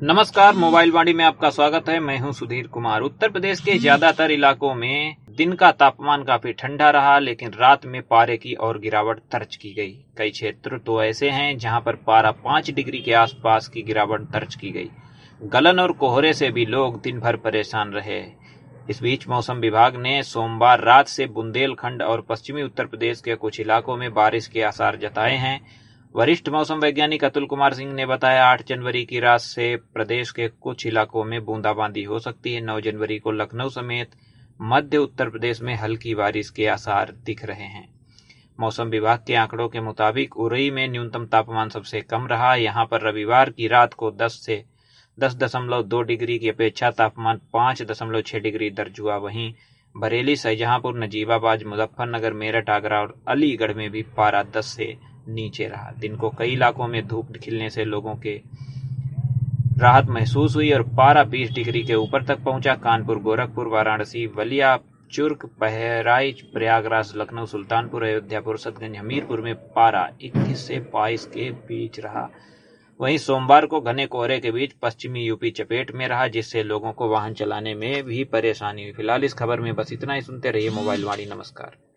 नमस्कार, मोबाइल वाणी में आपका स्वागत है। मैं हूं सुधीर कुमार। उत्तर प्रदेश के ज्यादातर इलाकों में दिन का तापमान काफी ठंडा रहा, लेकिन रात में पारे की और गिरावट दर्ज की गई। कई क्षेत्र तो ऐसे हैं जहां पर पारा 5 डिग्री के आसपास की गिरावट दर्ज की गई। गलन और कोहरे से भी लोग दिन भर परेशान रहे। इस बीच मौसम विभाग ने सोमवार रात से बुंदेलखंड और पश्चिमी उत्तर प्रदेश के कुछ इलाकों में बारिश के आसार जताए हैं। वरिष्ठ मौसम वैज्ञानिक अतुल कुमार सिंह ने बताया, 8 जनवरी की रात से प्रदेश के कुछ इलाकों में बूंदाबांदी हो सकती है। 9 जनवरी को लखनऊ समेत मध्य उत्तर प्रदेश में हल्की बारिश के आसार दिख रहे हैं। मौसम विभाग के आंकड़ों के मुताबिक उरई में न्यूनतम तापमान सबसे कम रहा। यहां पर रविवार की रात को 10.2 डिग्री की अपेक्षा तापमान 5.6 डिग्री दर्ज हुआ। वहीं बरेली, शाहजहांपुर, नजीबाबाद, मुजफ्फरनगर, मेरठ, आगरा और अलीगढ़ में भी पारा 10 से नीचे रहा। दिन को कई इलाकों में धूप खिलने से लोगों के राहत महसूस हुई और पारा 20 डिग्री के ऊपर तक पहुंचा। कानपुर, गोरखपुर, वाराणसी, बलिया, चुर्क, बहराइच, प्रयागराज, लखनऊ, सुल्तानपुर, अयोध्या, फुरसतगंज, हमीरपुर में पारा 21 से 22 के बीच रहा। वहीं सोमवार को घने कोहरे के बीच पश्चिमी यूपी चपेट में रहा, जिससे लोगों को वाहन चलाने में भी परेशानी हुई। फिलहाल इस खबर में बस इतना ही। सुनते रहिए मोबाइल वाणी। नमस्कार।